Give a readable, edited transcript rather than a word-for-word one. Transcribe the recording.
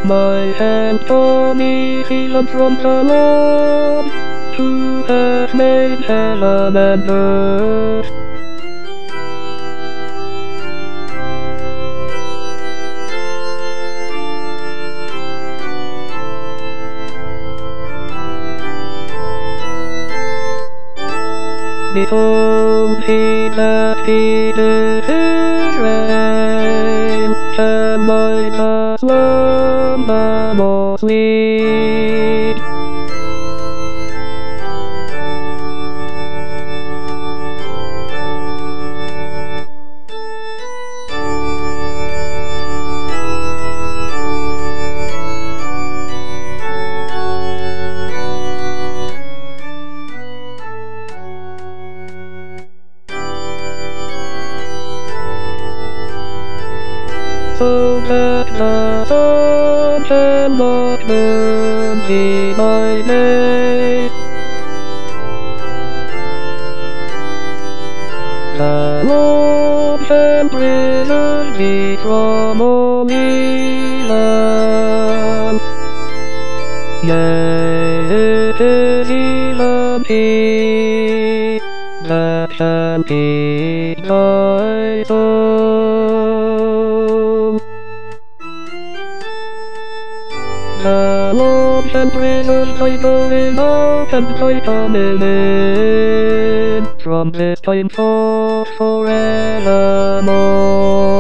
My hand Tommy healed from the Lord, who hath made heaven and earth. Behold, he that feedeth Israel can neither slumber nor sleep. So that the sun cannot burn thee by day. The Lord can preserve thee from all evil. Yea, it is even He that can keep thy soul. The Lord can preserve thy going out and thy coming in, from this time forth forevermore.